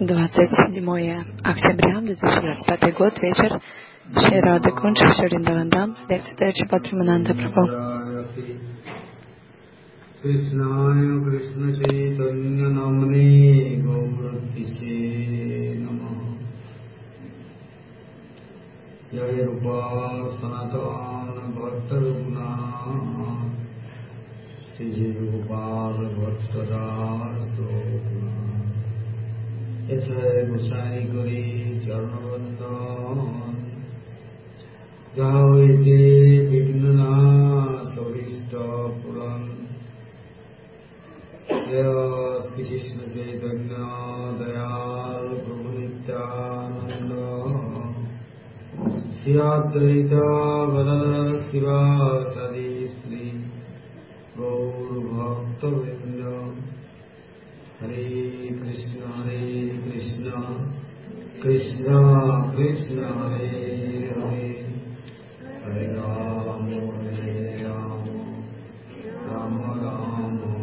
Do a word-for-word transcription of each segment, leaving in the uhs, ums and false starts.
двадцать седьмое октября две тысячи двадцать пятый год, вечер. Шри Рада Кунж, Шри Вриндаван, лекция дает Шрипад Премананда Прабху. Кришнаю Кришна Чайтанья Намне Гауратисе Намah Jaya Rupa Sanatana Bhatta Raghunath Sri Gopal Bhatta Daso Yatha Gosai Gori Charnavandan Javaite Vignana Savista Puran Jaya Sri Krishna Chaitanya Dayal Prabhu Nityananda Sri Advaita Gadadhara Sivasadi Sri Gaur Bhakta Vrinda Hare Krishna Hare Krishna Krishna Krishna Hare Hare Hare Rama Hare Rama Rama Rama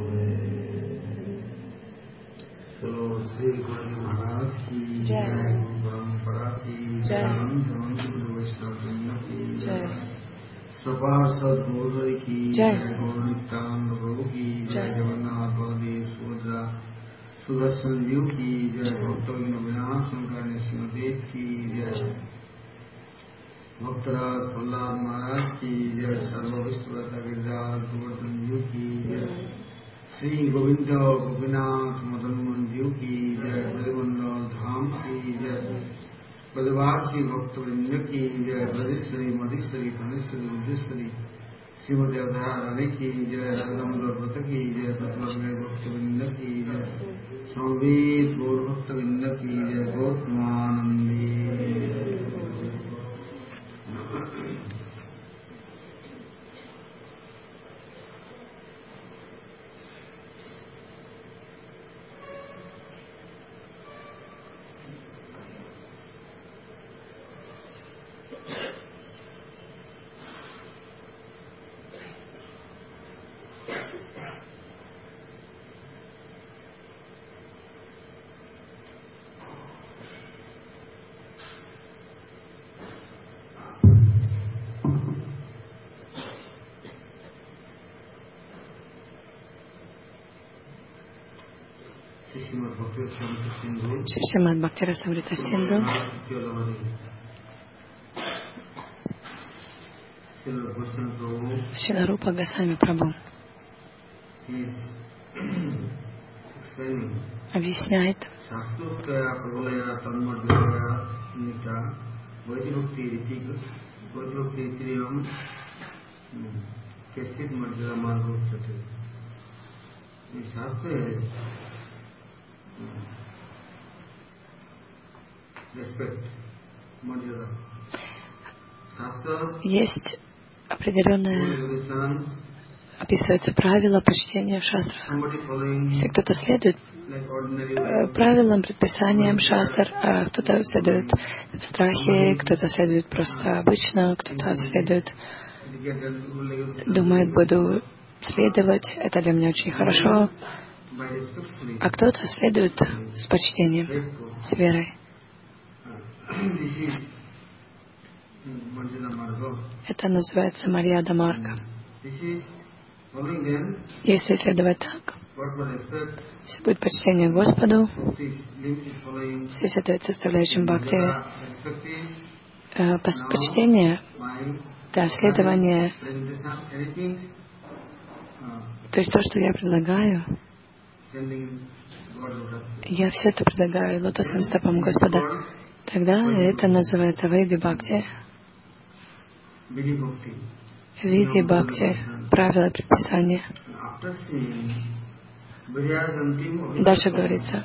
Shri Guru Maharaj ki Jai, Parampara ki Jai, Jai Guru Vaishnava ki Jai, Saparsad Guru ki Jai, Gaur Nityananda Prabhu ki Jai, Jagannath Baladev Subhadra Sudarshan Dev ki Jai, Bhakta Vinasam Karne Srimadev ki Jai, Bhaktaraj Prahlad Maharaj ki Jai, Sarva Vishnuvrata Girdhar Govardhan Dev ki Jai, Sri Govinda Gopinath Madan Dev ki Jai, Brajmandal Dham ki Jai, Brajvasi Bhakta Vrinda ki Jai, Brajeshwari Madheshwari Kaneshwari Madheshwari Srimati Radharani ki Jai, Radhamudar Vrata ki Jai, Pratlamay Bhakta Vrinda ki Jai, Samved Gaur Bhakta Vrinda ki Jai, Gautmanandi. Шримад Бхактирасамрита Синдhu, Шрила Рупа Госвами Прабху объясняет, есть определенное, описывается правило почтения в шастрах. Если кто-то следует правилам, предписаниям шастр, а кто-то следует в страхе, кто-то следует просто обычно, кто-то следует, думает, буду следовать, это для меня очень хорошо, а кто-то следует с почтением, с верой. Это называется Марьяда Марга. Если следовать так, если будет почтение Господу, если следует составляющим бхакти, почтение, да, следование, то есть то, что я предлагаю, я все это предлагаю лотосным стопам Господа, тогда это называется Вайди Бхакти. Види Бхакти, правила предписания. Дальше говорится,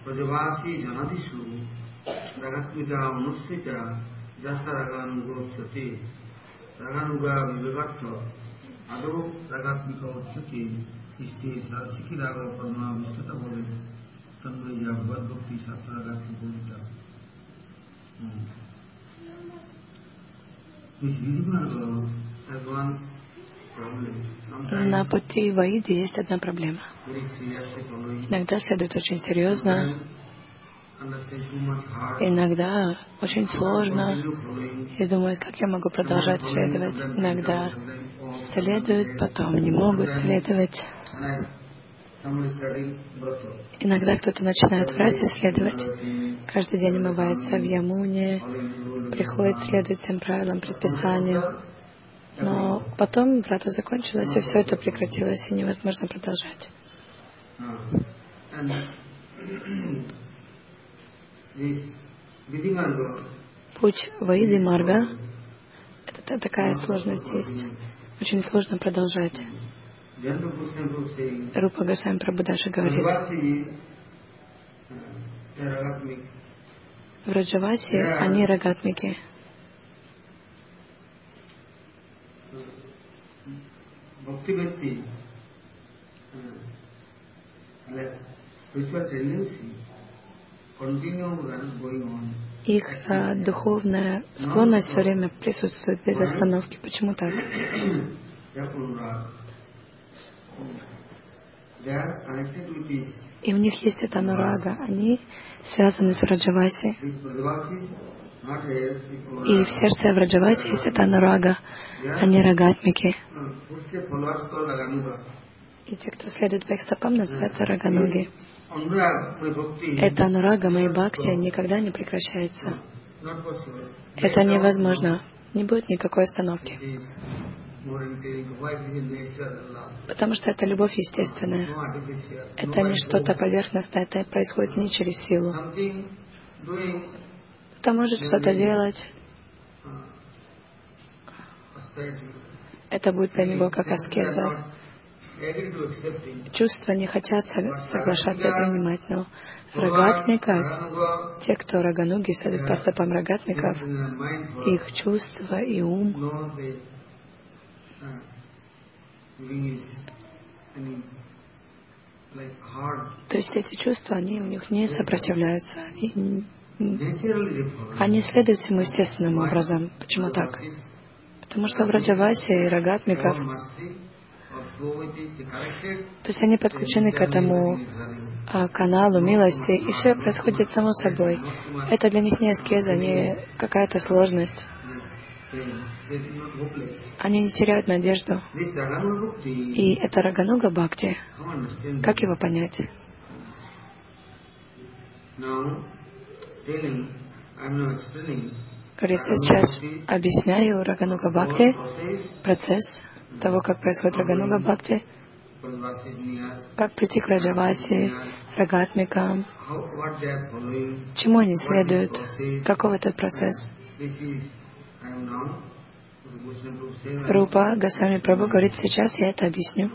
на пути Ваиди есть одна проблема. Иногда следует очень серьезно Иногда очень сложно и думают, как я могу продолжать следовать. Иногда следуют, потом не могут следовать. Иногда кто-то начинает врать и следовать. Каждый день омывается в Ямуне, приходит следовать всем правилам, предписаниям. Но потом врата закончилась, и все это прекратилось, и невозможно продолжать. Путь Ваиды Марга — это такая сложность есть. Очень сложно продолжать. Рупа Госвами Прабhu даже говорит, в Раджавасе они рагатмики. Их а, духовная склонность все время присутствует без остановки. Почему так? И у них есть эта анурага. Они связаны с Раджаваси. И в сердце Раджаваси есть эта анурага. Они рагатмики. И те, кто следует по их стопам, называются рагануги. Эта анурага, мои бхакти, никогда не прекращается. Это невозможно. Не будет никакой остановки. Потому что это любовь естественная. Это не что-то поверхностное, это происходит не через силу. Кто-то может что-то делать. Это будет для него как аскеза. Чувства не хотят соглашаться и принимать, но рагатмика, те, кто рагануги, следуют по стопам рагатмиков, их чувства и ум то есть эти чувства, они у них не сопротивляются, они, они следуют всему естественным образом. Почему так? Потому что в Раджавасе и рагатмиков, то есть они подключены к этому а, каналу милости, и все происходит само собой. Это для них не аскеза, не какая-то сложность. Они не теряют надежду. И это Рагануга Бхакти. Как его понять? Говорится, сейчас объясняю Рагануга Бхакти, процесс того, как происходит Рагануга Бхакти, как прийти к Раджавасе, рагатмикам, чему они следуют, каков этот процесс. Рупа Госвами Прабху говорит, сейчас я это объясню.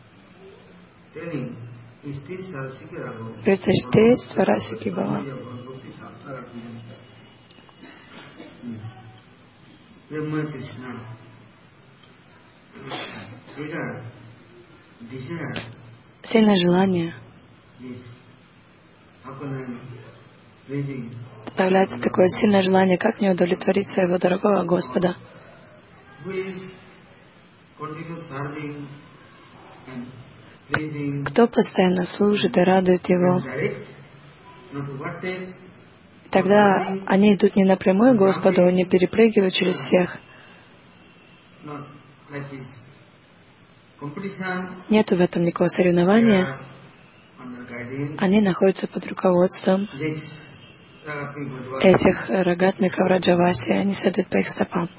Говорится, что сварасики бава. Сильное желание. Появляется такое сильное желание, как мне удовлетворить своего дорогого Господа. Кто постоянно служит и радует Его, тогда они идут не напрямую к Господу, не перепрыгивают через всех. Нету в этом никакого соревнования. Они находятся под руководством этих рагатмиков Раджаваси. Они следуют по их стопам.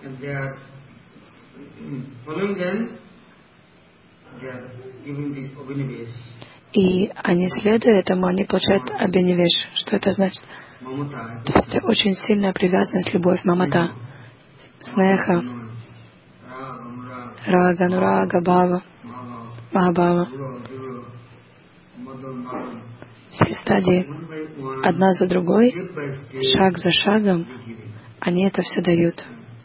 И они, следуя этому, они получают абинивеш. Что это значит? То есть очень сильная привязанность, любовь, мамата, снеха, рага, нурага, бхава, махабхава. Все стадии, одна за другой, шаг за шагом, они это все дают.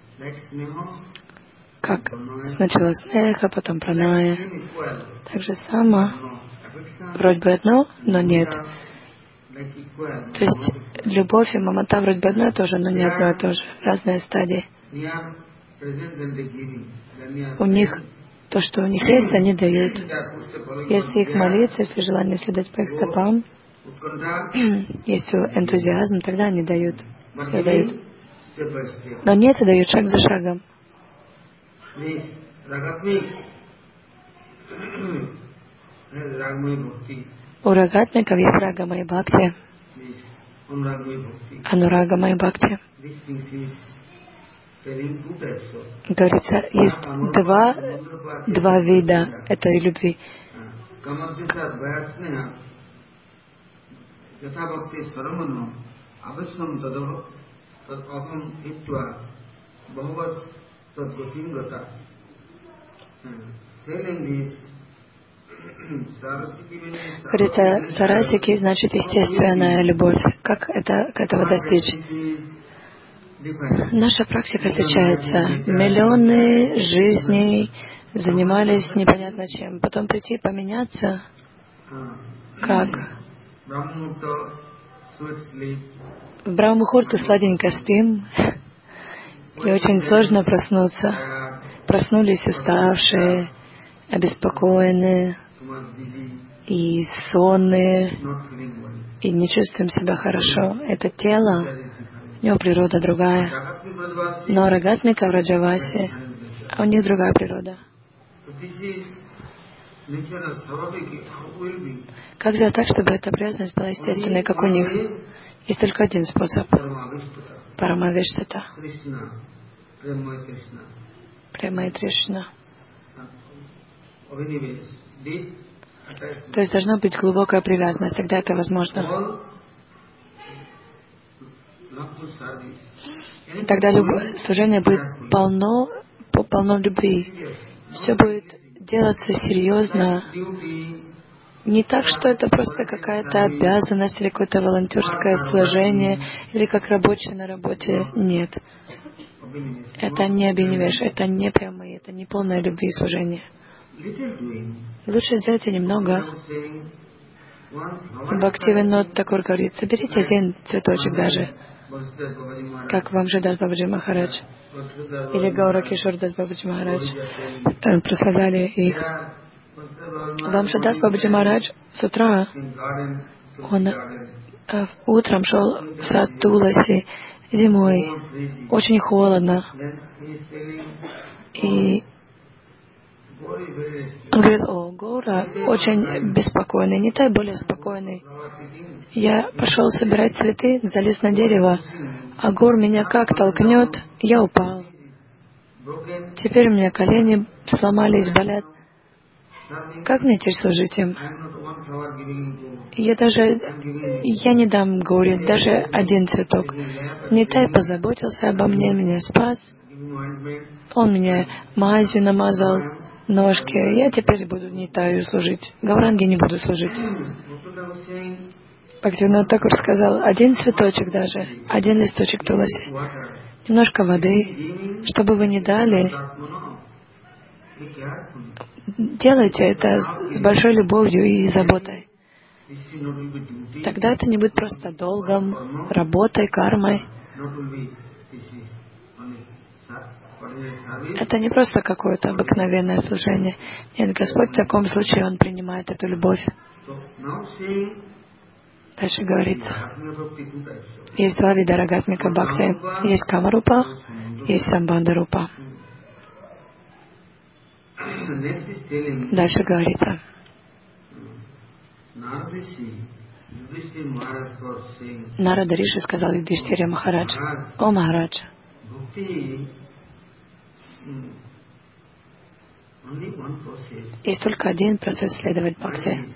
Как сначала снеха, потом праная. Так же само, вроде бы одно, но нет. То есть любовь и мамата вроде бы одно и то же, но не одно и то же. Разные стадии. У них то, что у них есть, они дают. Если их молиться, если желание следовать по их стопам, есть энтузиазм, тогда они дают, все дают. Но нет, дают шаг за шагом. У рагатмиков есть рагамай бхакти, анурагамай бхакти. Говорится, есть два, два вида этой любви. Говорится, сарасики значит естественная любовь. Как это, к этого достичь? Наша практика отличается. Миллионы жизней занимались непонятно чем. Потом прийти поменяться, как? В Брахма-мухурту сладенько спим, и очень сложно проснуться. Проснулись уставшие, обеспокоенные и сонные, и не чувствуем себя хорошо. Это тело, у него природа другая. Но рагатмика в Раджавасе, а у них другая природа. Как сделать так, чтобы эта привязанность была естественной, как у них? Есть только один способ. Парамавиштата. Према и Кришна. То есть должна быть глубокая привязанность, тогда это возможно. Тогда любое служение будет полно, полно любви. Все будет делаться серьезно. Не так, что это просто какая-то обязанность или какое-то волонтерское служение, или как рабочий на работе. Нет. Это не абинивеш, это не прямые, это не полная любви и служение. Лучше сделайте немного. Бхактивинод Такур говорит, соберите один цветочек даже, как Вамшадас Бабаджи Махарадж или Гаура Кишор Дас Бабаджи Махарадж прославляли их. Вамшадас Бабаджи Махарадж с утра, он э, утром шел в сад Туласи, зимой, очень холодно, и он говорит, о, Гаура очень беспокойный, не тай более спокойный. Я пошел собирать цветы, залез на дерево, а Гаур меня как толкнет, я упал. Теперь у меня колени сломались, болят. Как мне теперь служить им? Я даже, я не дам Гауре даже один цветок. Нитай позаботился обо мне, меня спас. Он меня мазью намазал, ножки. Я теперь буду Нитаю служить. Гауранге не буду служить. Бхактивинод Такур сказал, один цветочек даже, один листочек туласи, немножко воды, чтобы вы не дали. Делайте это с большой любовью и заботой. Тогда это не будет просто долгом, работой, кармой. Это не просто какое-то обыкновенное служение. Нет, Господь в таком случае, Он принимает эту любовь. Дальше говорится, есть два вида рагатмика бхакти. Есть камарупа, есть самбанда-рупа. Дальше говорится, Нарада Риши сказал Юдхиштире Махарадж, о Махарадж, есть только один процесс следовать бхакти.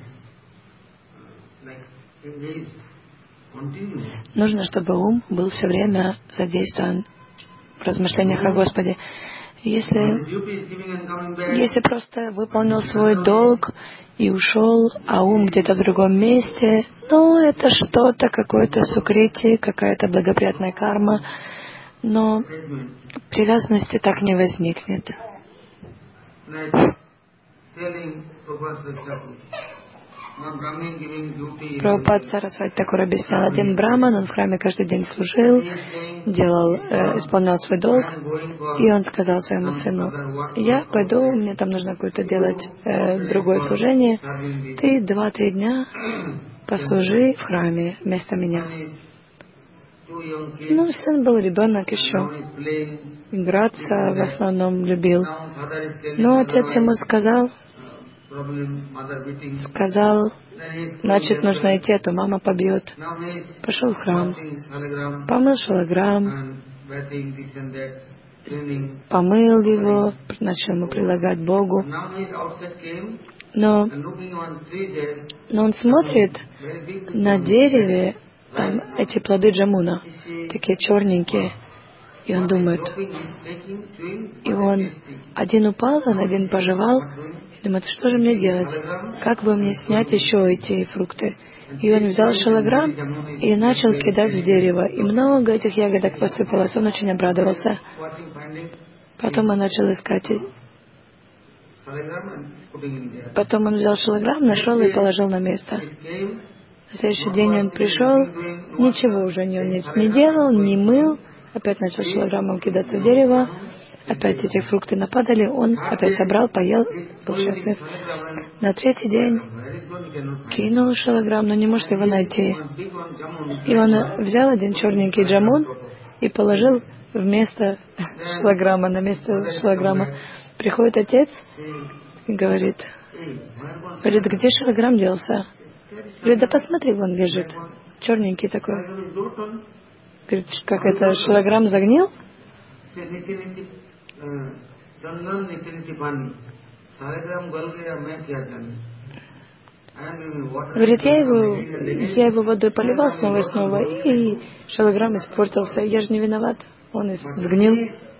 Нужно, чтобы ум был все время задействован в размышлениях о Господе. Если, если просто выполнил свой долг и ушел, а ум где-то в другом месте, ну, это что-то, какое-то сукрити, какая-то благоприятная карма, но привязанности так не возникнет. Прабхупад Сарасвати Такур объяснял, один браман, он в храме каждый день служил, делал, э, исполнял свой долг, и он сказал своему сыну, я пойду, мне там нужно какое-то делать э, другое служение, ты два-три дня послужи в храме вместо меня. Ну, сын был ребенок еще, играться в основном любил. Но отец ему сказал, сказал, значит, нужно идти, а то мама побьет. Пошел в храм, помыл шалаграм, помыл его, начал ему предлагать Богу. Но, но он смотрит на дереве, там эти плоды джамуна, такие черненькие, и он думает, и он один упал, он один пожевал, и думает, что же мне делать, как бы мне снять еще эти фрукты. И он взял шалаграм и начал кидать в дерево, и много этих ягодок посыпалось, он очень обрадовался. Потом он начал искать. Потом он взял шалаграм, нашел и положил на место. На следующий день он пришел, ничего уже не, не, не делал, не мыл, опять начал шалаграмом кидаться в дерево, опять эти фрукты нападали, он опять собрал, поел, был счастлив. На третий день кинул шалаграм, но не может его найти. И он взял один черненький джамун и положил вместо шалаграма, на место шалаграма. Приходит отец и говорит, говорит, где шалаграм делся? Говорит, да посмотри, вон лежит, черненький такой. Говорит, как это, шалаграм загнил? Говорит, я его, я его водой поливал снова и снова, и шалаграм испортился, я же не виноват, он сгнил.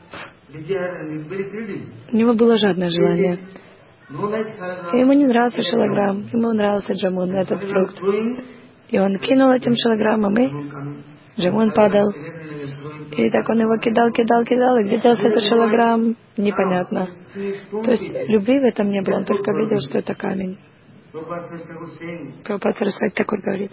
У него было жадное желание. И ему не нравился шалаграм, ему нравился джамун, этот фрукт. И он кинул этим шалаграмом, и джамун падал. И так он его кидал, кидал, кидал, и где делся этот шалаграм, непонятно. То есть любви в этом не было, он только видел, что это камень. Прабхупада Сарасвати Такур говорит,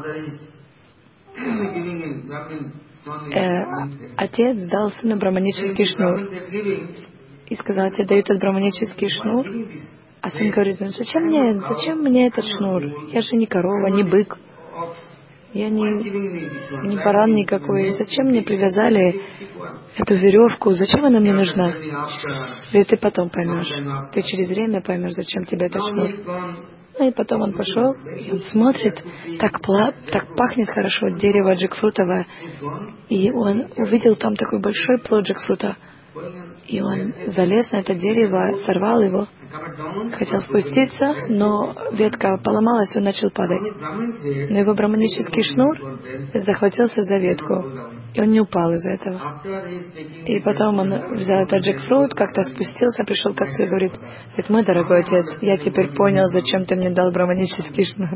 э, отец дал сыну браманический шнур и сказал, тебе дают этот браманический шнур, а сын говорит, зачем мне, зачем мне этот шнур? Я же не корова, не бык, я не, не баран никакой, зачем мне привязали эту веревку, зачем она мне нужна? Или ты потом поймешь, ты через время поймешь, зачем тебе этот шнур. Ну и потом он пошел, и он смотрит, так, пла, так пахнет хорошо дерево джекфрутовое. И он увидел там такой большой плод джекфрута. И он залез на это дерево, сорвал его, хотел спуститься, но ветка поломалась, он начал падать. Но его браманический шнур захватился за ветку, и он не упал из-за этого. И потом он взял этот джекфрут, как-то спустился, пришел к отцу и говорит, говорит, мой дорогой отец, я теперь понял, зачем ты мне дал браманический шнур.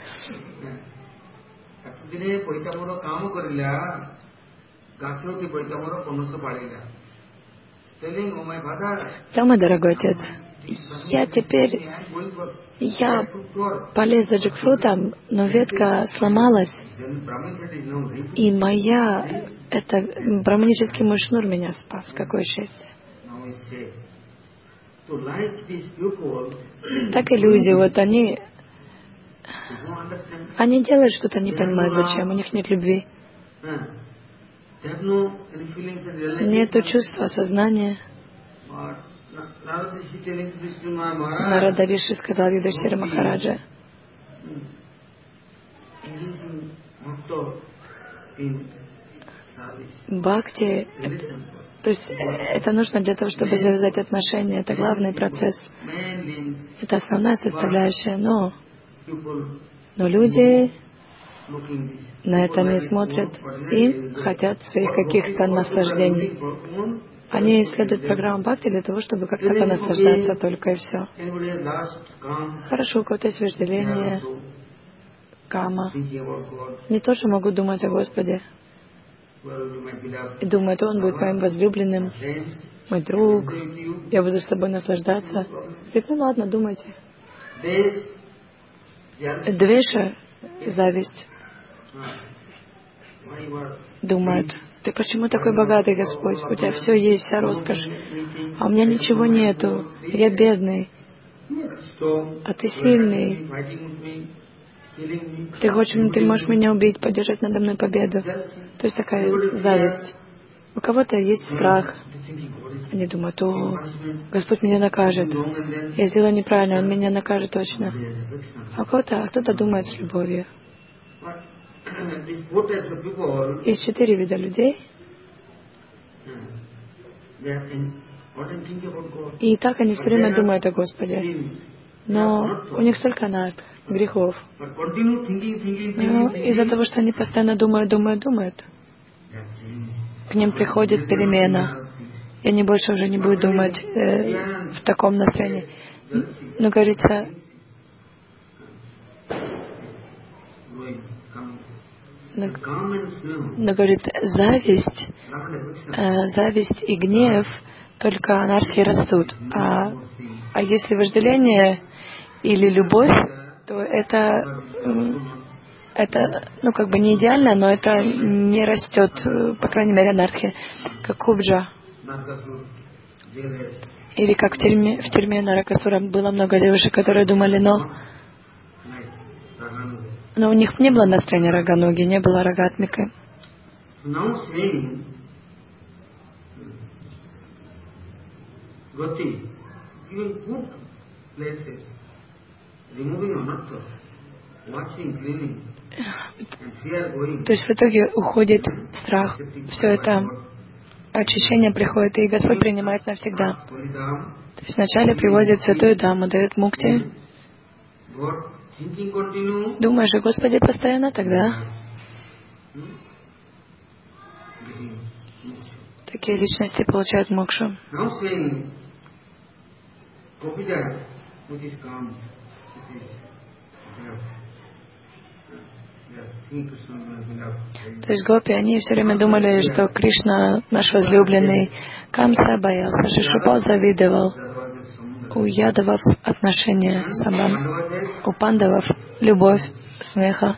Да, мой дорогой отец, я теперь, я полез за джекфрутом, но ветка сломалась, и моя, это браманический мой шнур меня спас. Какое счастье. Так и люди, вот они, они делают что-то, не понимают зачем, у них нет любви. Нету чувства, сознания. Нарада Риши сказал Юдхиштхире Махараджа, бхакти, то есть это нужно для того, чтобы завязать отношения, это главный процесс, это основная составляющая, но, но люди на это не смотрят и хотят своих каких-то наслаждений. Они исследуют программу бхакти для того, чтобы как-то понаслаждаться только и все. Хорошо, у кого-то есть вожделение, кама. Они тоже могут думать о Господе. И думают, он будет моим возлюбленным, мой друг, я буду с собой наслаждаться. Говорит, ну ладно, думайте. Двеша, зависть. Думают, ты почему такой богатый, Господь? У тебя все есть, вся роскошь. А у меня ничего нету. Я бедный. А ты сильный. Ты хочешь, ты можешь меня убить, поддержать надо мной победу. То есть такая зависть. У кого-то есть страх. Они думают: о, Господь меня накажет. Я сделала неправильно, Он меня накажет точно. А у кого-то, а кто-то думает с любовью. Есть четыре вида людей. И так они все время думают о Господе. Но у них столько над грехов. Но из-за того, что они постоянно думают, думают, думают, к ним приходит перемена. И они больше уже не будут думать э, в таком настроении. Но говорится, но, но говорит, зависть, э, зависть и гнев, только анархии растут. А, а если вожделение или любовь, то это, это, ну, как бы не идеально, но это не растет, по крайней мере, анархия, как кубджа. Или как в тюрьме, в тюрьме Наракасура было много девушек, которые думали, но, но у них не было настроения рагануги, не было рагатмика. То есть в итоге уходит страх. Все это очищение приходит, и Господь принимает навсегда. То есть вначале привозит святую даму, дает мукти. Думаешь о Господе постоянно, тогда такие личности получают мокшу. То есть гопи, они все время думали, что Кришна наш возлюбленный. Камса боялся, Шишупал завидовал. У ядовов отношения самбам, у пандавов любовь, смеха.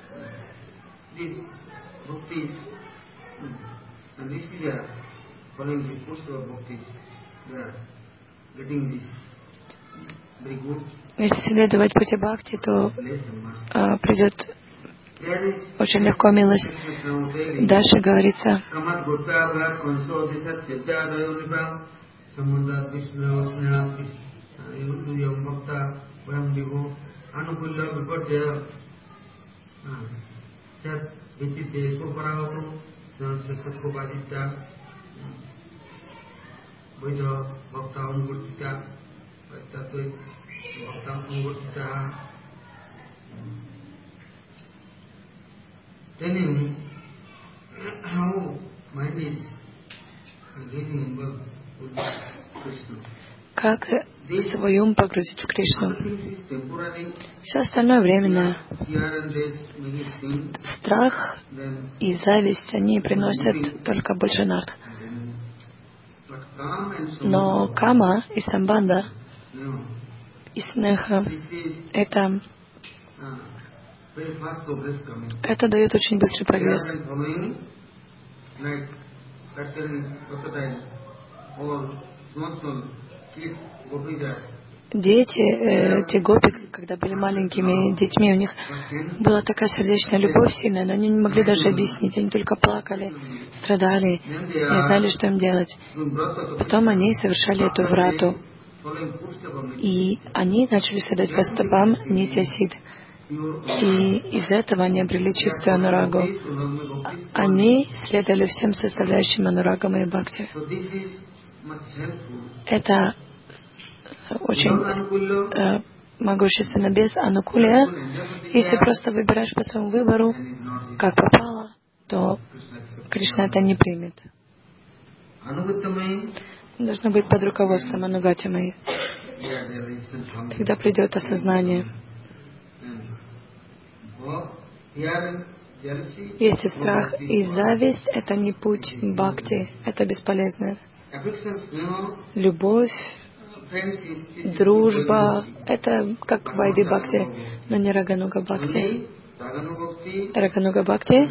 Если следовать пути бхакти, то а, придет очень легко милость. Дальше говорится, telling how mind is getting involved with Krishna. Как свой ум погрузить в Кришну. Все остальное временно. Страх и зависть, они приносят только больше нард. Но кама и самбанда и снеха — это это дает очень быстрый прогресс. Дети, э, те гопи, когда были маленькими детьми, у них была такая сердечная любовь сильная, но они не могли даже объяснить. Они только плакали, страдали, не знали, что им делать. Потом они совершали эту врату, и они начали следовать по стопам Нитья-Сидх. И из этого они обрели чистую анурагу. Они следовали всем составляющим анурагам и бхакти. Это очень э, могущественно. Без анукулия, если просто выбираешь по своему выбору, как попало, то Кришна это не примет. Должно быть под руководством Анугатимаи. Тогда придет осознание. Если страх и зависть — это не путь бхакти, это бесполезно. Любовь, дружба — это как вайди бхакти, но не рагануга бхакти. Рагануга бхакти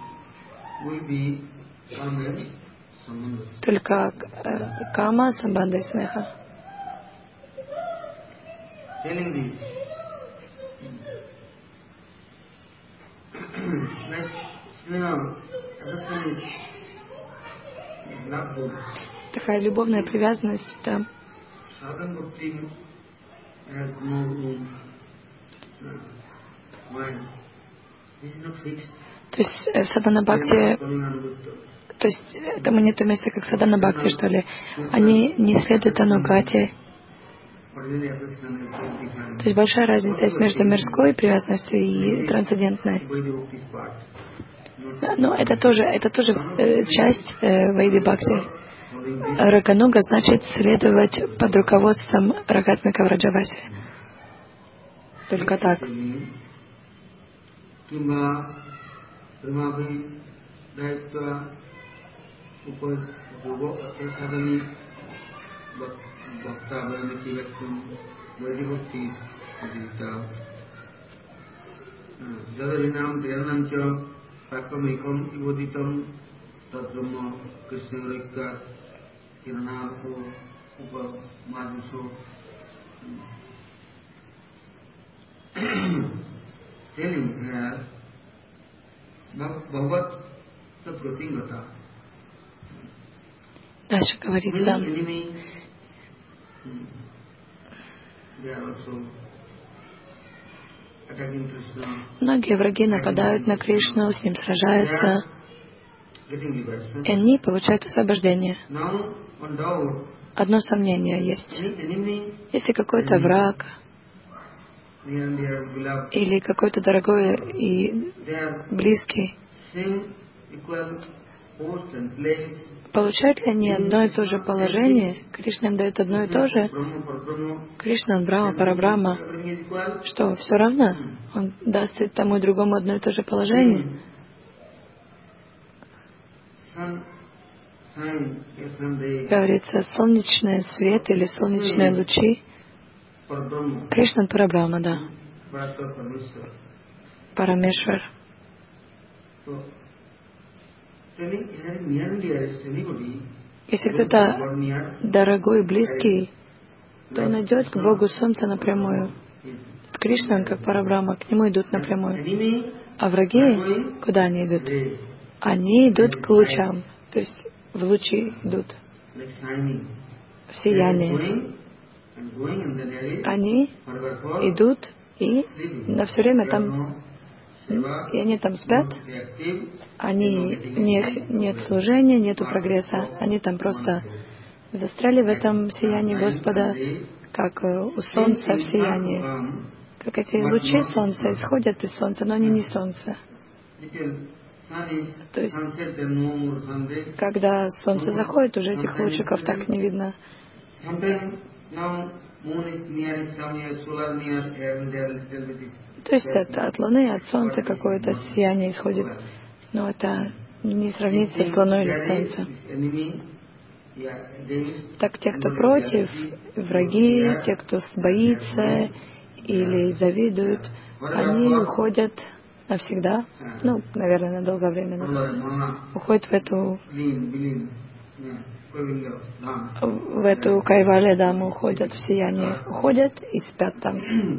только э, кама, самбанда и смеха. Такая любовная привязанность, да. То есть в садхана бхакти, то есть этому нет места, как садхана бхакти, что ли. Они не следуют анугате. То есть большая разница есть между мирской привязанностью и трансцендентной. Но это тоже, это тоже э, часть э, Вайди Бхакти. Рагануга значит следовать под руководством Рагатмика Враджаваси. Только так. Jadavinam Priyanancha Prakramekam Ivoditam Tadbrahma Krishna Rekka Kiranarko Upa Majuso telling here Bhagavat Tatgatingata. Дальше говорится, многие враги нападают на Кришну, с ним сражаются, и они получают освобождение. Одно сомнение есть. Если какой-то враг или какой-то дорогой и близкий, получают ли они одно и то же положение? Кришна им дает одно и то же. Кришна, он Брахма, Парабрахма. Что, все равно? Он даст и тому и другому одно и то же положение? Говорится, солнечный свет или солнечные лучи. Кришна Парабрахма, да. Парамешвар. Если кто-то дорогой, близкий, то он идет к Богу Солнца напрямую. Кришна, он как Парабрахма, к нему идут напрямую. А враги, куда они идут? Они идут к лучам, то есть в лучи идут, в сияние. Они идут и на все время там, и они там спят. Они, у них нет служения, нету прогресса. Они там просто застряли в этом сиянии Господа, как у солнца в сиянии. Как эти лучи солнца исходят из солнца, но они не солнце. То есть, когда солнце заходит, уже этих лучиков так не видно. То есть это от Луны, от Солнца какое-то сияние исходит. Но это не сравнится с Луной или Солнцем. Так те, кто против, враги, те, кто боится или завидуют, они уходят навсегда, ну, наверное, на долгое время, уходят в эту в эту Кайвале даму, уходят в сияние, уходят и спят там.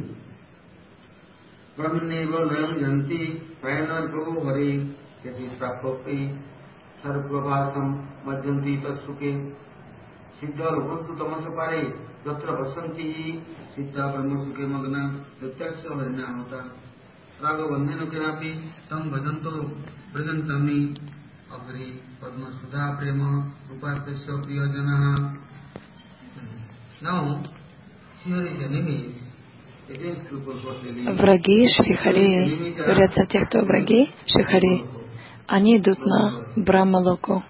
Враги Шрихари, говорятся те, кто враги Шрихари, они идут на Брахмалоку.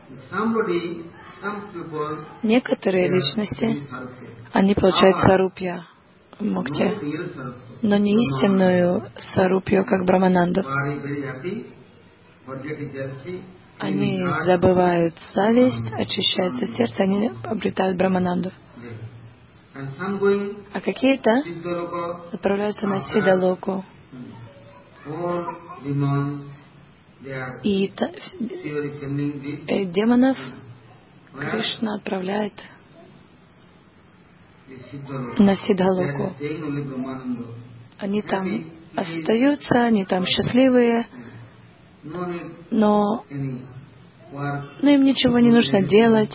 Некоторые личности, они получают сарупья в мукте, но не истинную сарупью, как Брахмананду. Они забывают зависть, очищаются сердце, они обретают Брахмананду. А какие-то отправляются на Сидалоку. И та, э, демонов Кришна отправляет на Сидалоку. Они там остаются, они там счастливые, но, но им ничего не нужно делать.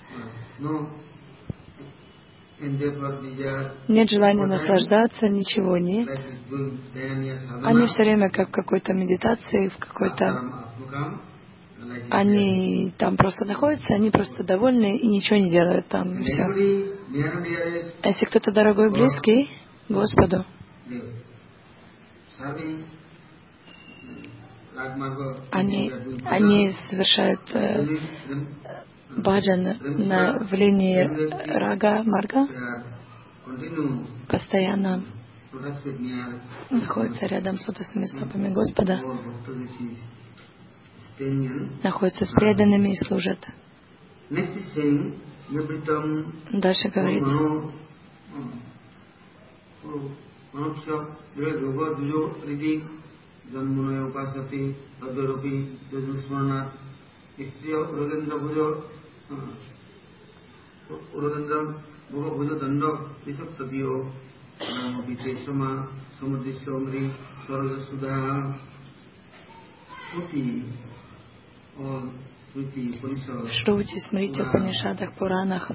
Нет желания наслаждаться, ничего нет. Они все время как в какой-то медитации, в какой-то... Они там просто находятся, они просто довольны и ничего не делают там. Все. А если кто-то дорогой, близкий Господу, они, они совершают э, баджан на, в линии рага, марга, постоянно находятся рядом с лотосными стопами Господа, находятся с преданными и служат. Дальше говорится. В Шрути, Смрити, Упанишадах, Пуранах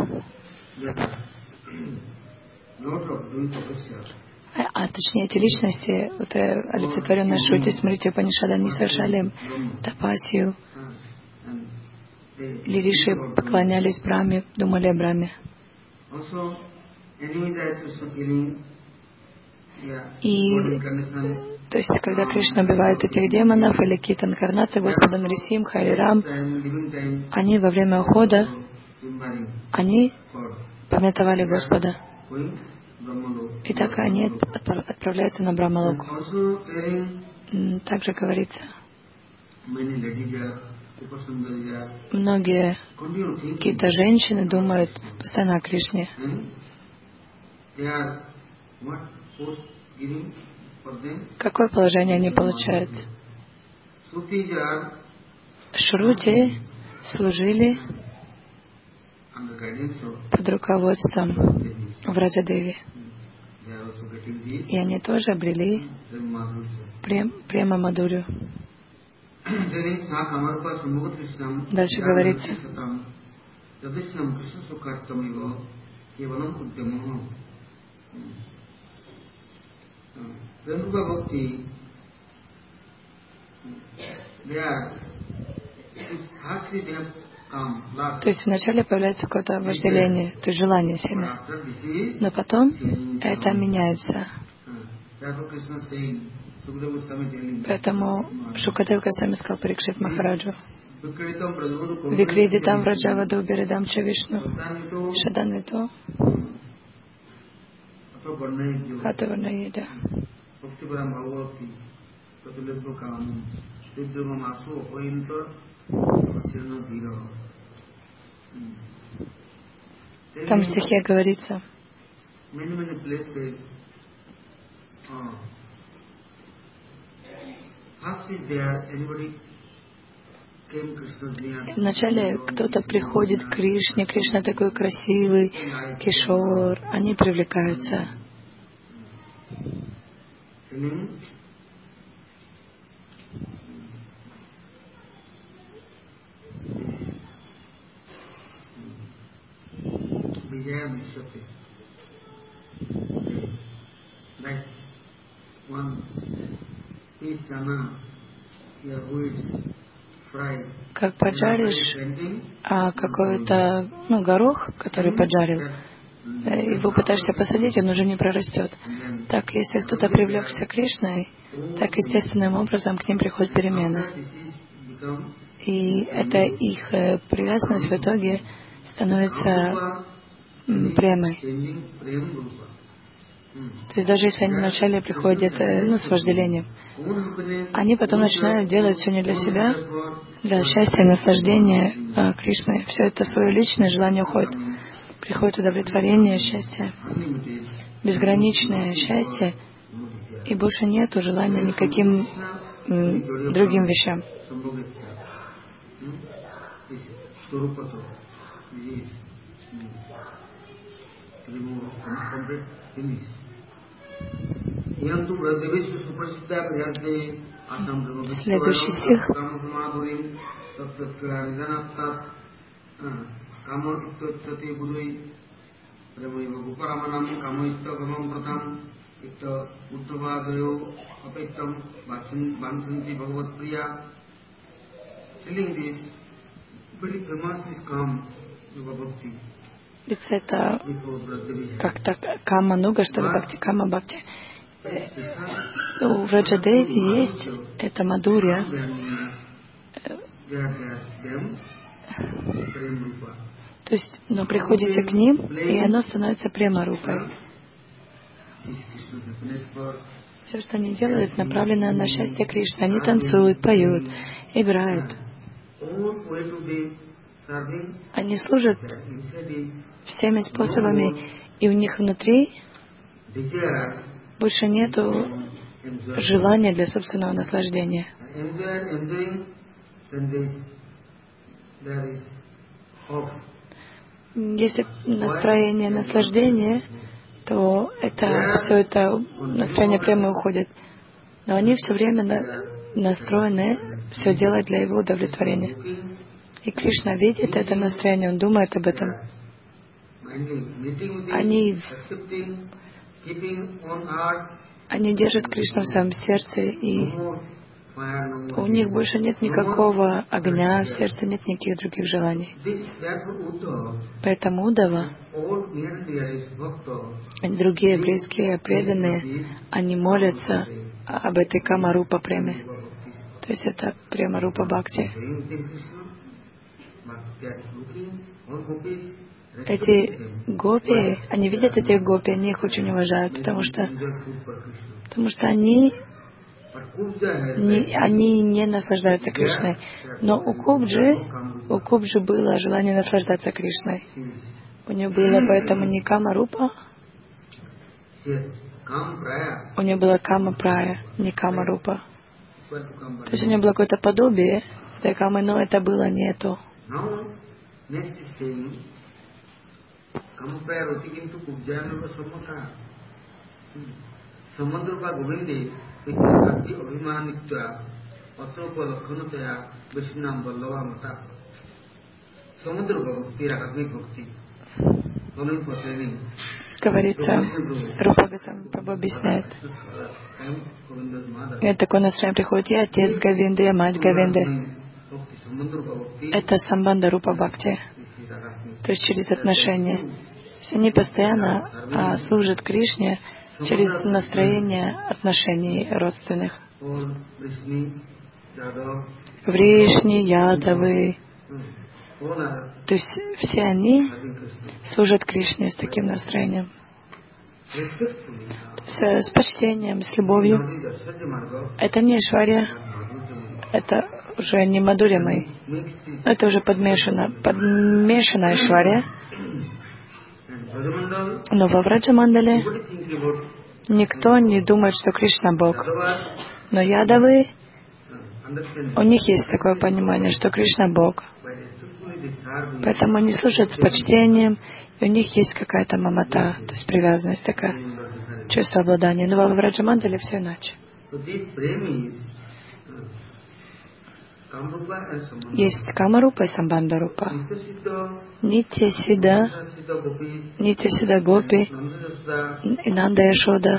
а, а точнее эти личности, вот, э, олицетворенные Шрути, Смрити, Упанишада, они совершали тапасию. Лириши поклонялись Брахме, думали о Брахме. И то есть, когда Кришна убивает этих демонов или какие-то инкарнации Господа Нарисим, Харирам, они во время ухода, они памятовали Господа. И так они отправляются на Брахмалоку. Также говорится, многие какие-то женщины думают постоянно о Кришне. Какое положение они получают? Шрути служили под руководством Враджадеви. И они тоже обрели прем, према Мадурю. Дальше говорится. То есть вначале появляется какое-то вожделение, то есть желание семя, но потом это меняется. Поэтому Шукадев Госвами сказал Парикшит Махараджу: Викридитам Враджаваду Бередам Чавишну Шаданвито Хатаварнаида. Там в стихе говорится: вначале кто-то приходит к Кришне, Кришна такой красивый, кишор, они привлекаются. Как поджаришь а какой-то ну, горох, который поджарил, его пытаешься посадить, он уже не прорастет. Так, если кто-то привлекся Кришной, так естественным образом к ним приходит перемена. И это их привязанность в итоге становится премой. То есть даже если они вначале приходят ну, с вожделением, они потом начинают делать все не для себя, для счастья и наслаждения а, Кришны. Все это свое личное желание уходит. Приходит удовлетворение, счастье, безграничное счастье, и больше нету желания никаким м, другим вещам. Следующий стих. Это как-то Кама-нуга, что ли, бхакти, Кама-бхакти. У Враджадеви есть это Мадурья. То есть, но приходите к ним, и оно становится према-рупой. Все, что они делают, направлено на счастье Кришны. Они танцуют, поют, играют. Они служат всеми способами, и у них внутри больше нету желания для собственного наслаждения. Если настроение наслаждения, то это все это настроение прямо уходит. Но они все время на, настроены все делать для его удовлетворения. И Кришна видит это настроение, он думает об этом. Они, они держат Кришну в своем сердце, и у них больше нет никакого огня в сердце, нет никаких других желаний. Поэтому Удава, другие близкие, преданные, они молятся об этой Кама-рупа преме. То есть это према-рупа бхакти. Эти гопи, они видят этих гопи, они их очень уважают, потому что, потому что они, не, они не наслаждаются Кришной. Но у Кубджи, у Кубджи было желание наслаждаться Кришной. У нее было поэтому не Кама-рупа, у нее было Кама-прая, не Кама-рупа. То есть у нее было какое-то подобие этой Камы, но это было не то. Говорится, Рупа Госвами Прабху объясняет. И такое настроение приходит: я отец Говинды, я мать Говинды. Это самбанда Рупа Бхакти. То есть через отношения. То есть они постоянно а, служат Кришне через настроение отношений родственных. Вришни, Ядавы. То есть все они служат Кришне с таким настроением. То есть с почтением, с любовью. Это не Ишварья, это уже не Мадурья-май. Это уже подмешано, подмешано Ишварья. Но во Враджа-мандале никто не думает, что Кришна Бог. Но Ядавы, у них есть такое понимание, что Кришна Бог. Поэтому они служат с почтением, и у них есть какая-то мамата, то есть привязанность такая, чувство обладания. Но во Враджа-мандале все иначе. Есть Кама-рупа и Самбанда-рупа. Нитья-сида, Нитья-сида Гопи и Нанда-яшода.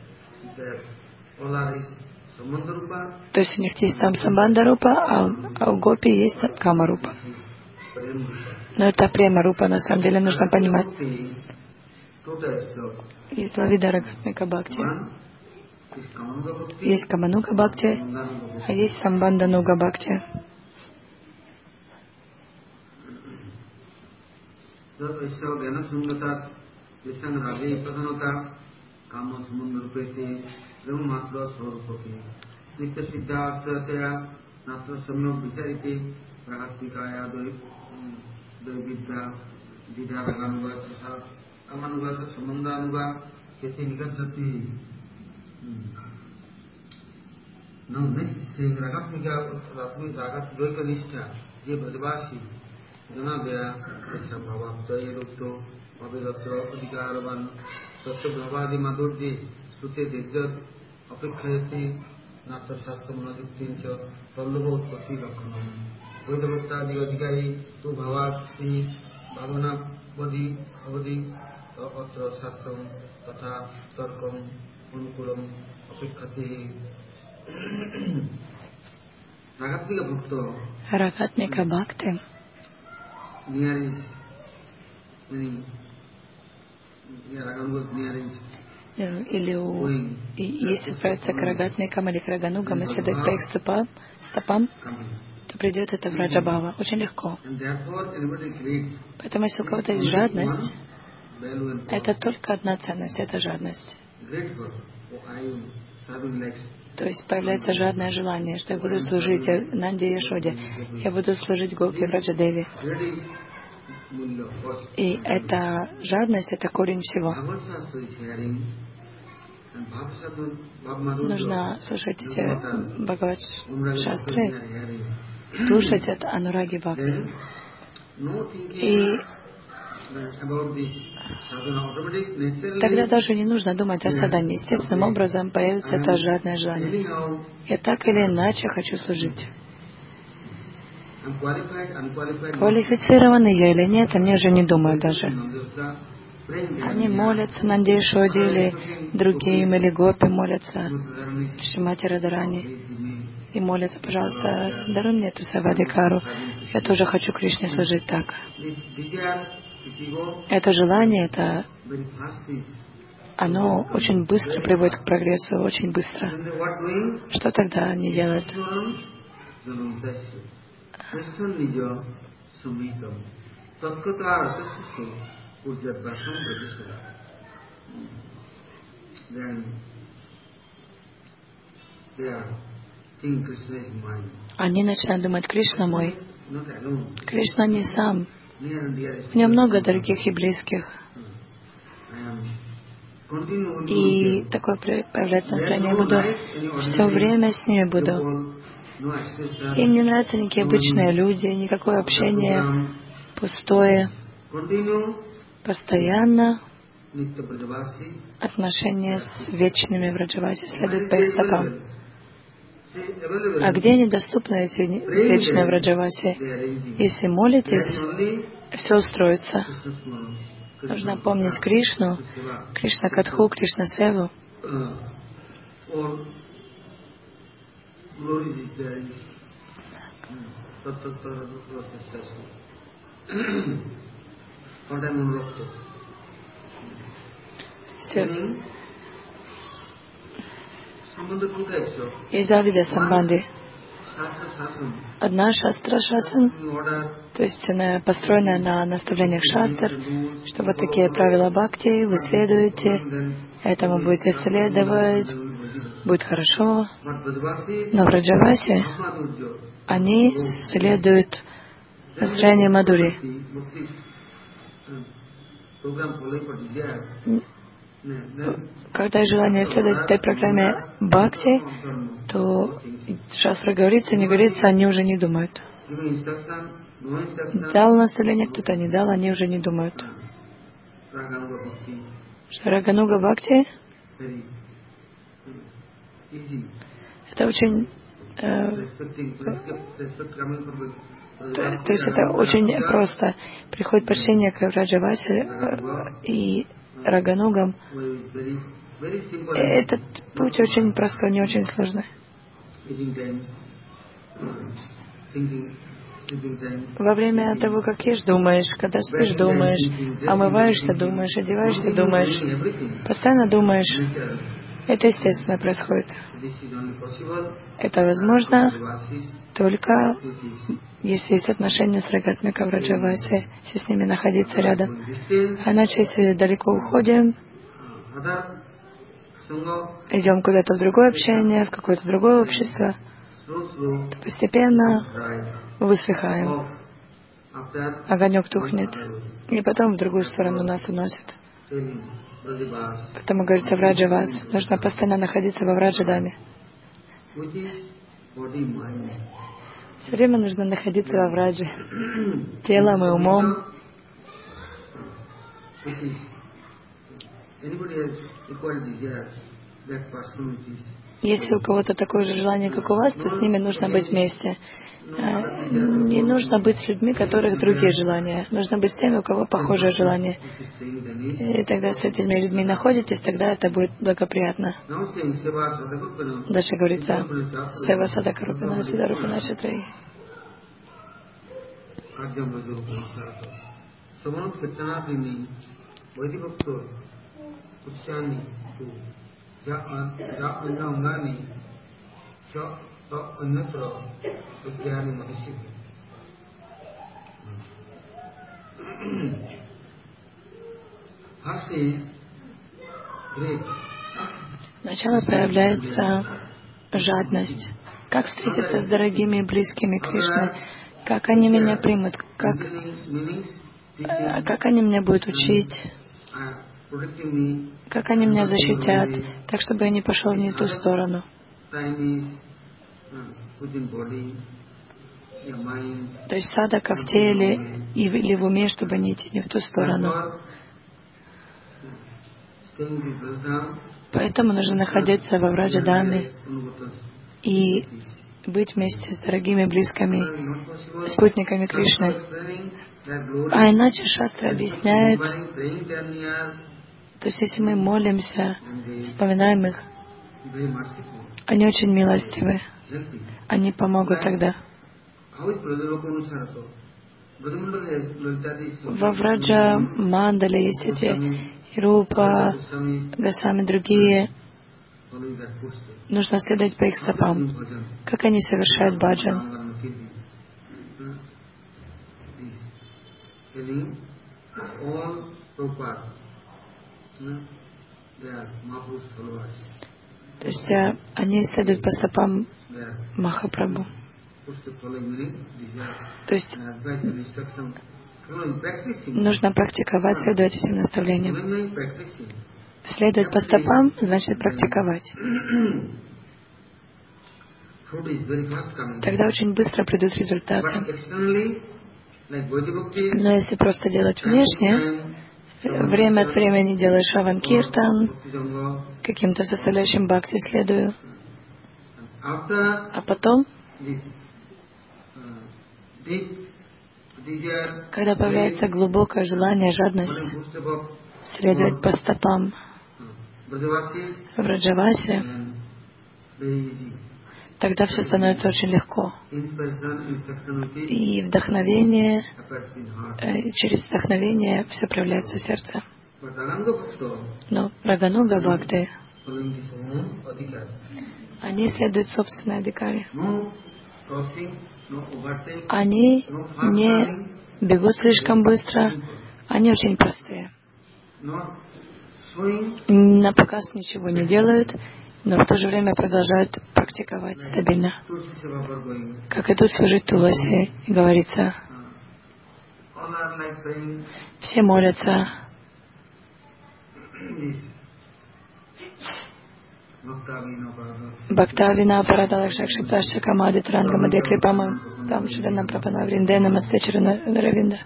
То есть у них есть там Самбанда-рупа, а, а у Гопи есть Кама-рупа. Но это према-рупа, на самом деле, нужно понимать. Есть два вида Рагатмика Бхакти. Есть Камануга Бхакти, а есть Самбанда-нуга Бхакти. Now next is Ragatmika Ragat Dvaika Nishtha, Je Bhadvasi, Janabhya, Esa Bhavaptaya Rupto, Bhaviratra Adhikaravan, Tasya Bhavadi Madhurji, Sute Dijjat, Apekhayati, Рагатника Бхакти или у, и если отправиться к рагатникам или к раганугам и следовать по их стопам, стопам, то придет это в Раджабхава очень легко. Поэтому если у кого-то есть жадность, это только одна ценность, это жадность. То есть появляется жадное желание, что я буду служить Нанде и Яшоде, я буду служить Гопи Враджадеви. И эта жадность — это корень всего. Нужно слушать эти Бхагават-шастры, слушать это Анураги Бхакти. И тогда даже не нужно думать о садхане. Естественным образом появится это жадное желание. Я так или иначе хочу служить. Квалифицированный я или нет, они уже не думают даже. Они молятся Нанде Яшоде или другим, или Гопи молятся Шримати Радхарани и молятся: пожалуйста, даруй мне эту савадикару. Я тоже хочу Кришне служить так. Это желание, это оно очень быстро приводит к прогрессу, очень быстро. Что тогда они делают? Они начинают думать: Кришна мой. Кришна не сам. У него много дорогих и близких. И такое появляется настроение: я буду все время с ними буду. Им не нравятся никакие обычные люди, никакое общение пустое. Постоянно отношения с вечными Враджаваси следуют по их стопам. А где они доступны, эти вечные Враджаваси? Если молитесь, все устроится. Нужно помнить Кришну, Кришна Катху, Кришна Севу. Из Авида Самбанди. Одна шастра шасан, то есть она построена на наставлениях шастр, что вот такие правила бхакти, вы следуете, этому будете следовать, будет хорошо. Но в Раджавасе они следуют настроению Мадхури. Когда есть желание следовать этой программе бхакти, то шастра говорится, не говорится, они уже не думают. Дал наставление кто-то, не дал, они уже не думают. Что Рагануга Бхакти — это очень э, то, то есть это очень просто. Приходит почтение к Враджавасе э, и Раганугам. Этот путь очень простой, не очень сложный. Во время того, как ешь, думаешь, когда спишь, думаешь, омываешься, думаешь, одеваешься, думаешь, постоянно думаешь. Это естественно происходит. Это возможно только если есть отношения с Рагатмика Враджаваси, если с ними находиться рядом. А иначе, если далеко уходим, идем куда-то в другое общение, в какое-то другое общество, то постепенно высыхаем. Огонек тухнет, и потом в другую сторону нас уносит. Поэтому говорится в Раджавас, нужно постоянно находиться во Враджадаме. Все время нужно находиться во Врадже, телом и умом. Если у кого-то такое же желание, как у вас, то с ними нужно быть вместе. Не нужно быть с людьми, у которых другие желания. Нужно быть с теми, у кого похожее желание. И тогда с этими людьми находитесь, тогда это будет благоприятно. Дальше говорится: Сева Садака Рупина Сида Рупина Чатраи. Сначала проявляется жадность. Как встретиться с дорогими и близкими Кришны? Как они меня примут? Как, как они меня будут учить? Как они меня защитят? Так, чтобы я не пошел в не ту сторону. То есть садака в теле или в уме, чтобы не идти не в ту сторону. Поэтому нужно находиться во Враджадаме и быть вместе с дорогими, близкими, спутниками Кришны. А иначе Шастра объясняет, то есть если мы молимся, вспоминаем их, они очень милостивы, они помогут тогда. Во Враджа Мандале есть эти Рупа, Госвами, другие. Нужно следовать по их стопам. Как они совершают баджан. То есть а, они следуют по стопам Махапрабху. То есть нужно практиковать, следовать всем наставлениям. Следовать по стопам значит практиковать. Тогда очень быстро придут результаты. Но если просто делать внешне, время от времени делаю шраван киртан, каким-то составляющим бхакти следую, а потом, когда появляется глубокое желание, жадность следовать по стопам Враджаваси, тогда все становится очень легко. И вдохновение, э, через вдохновение все проявляется в сердце. Но Рагануга Бхакти, они следуют собственной адикаре. Они не бегут слишком быстро, они очень простые. На показ ничего не делают, но в то же время продолжают практиковать стабильно. Как идут служить Туласи, и говорится, все молятся. Бхактавина Парадалакша Кшипташча Камади Трангама Деклипама Там Шрина Прапана Вриндена Мастечрина Равинда.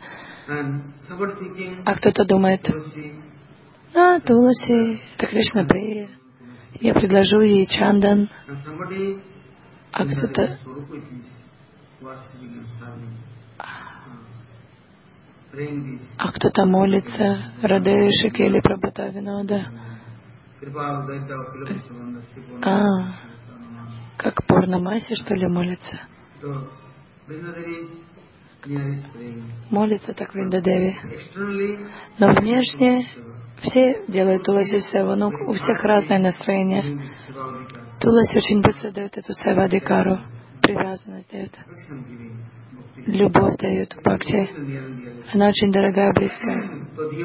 А кто-то думает: а, Туласи, это Кришна Прия, я предложу ей чандан. А кто-то а кто-то молится Радеши Кели Прабхата Винода. А, как Пурнамаси, что ли, молится? Молится так Вриндадеви. Но внешне все делают Туласи Севу, но у всех разное настроение. Туласи очень быстро дает эту севадикару, привязанность дает, любовь дает в бхакти. Она очень дорогая, близкая.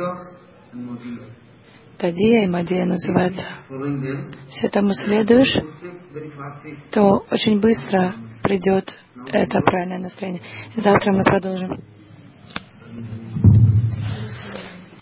Тадия и Мадия называется. Если этому следуешь, то очень быстро придет это правильное настроение. Завтра мы продолжим.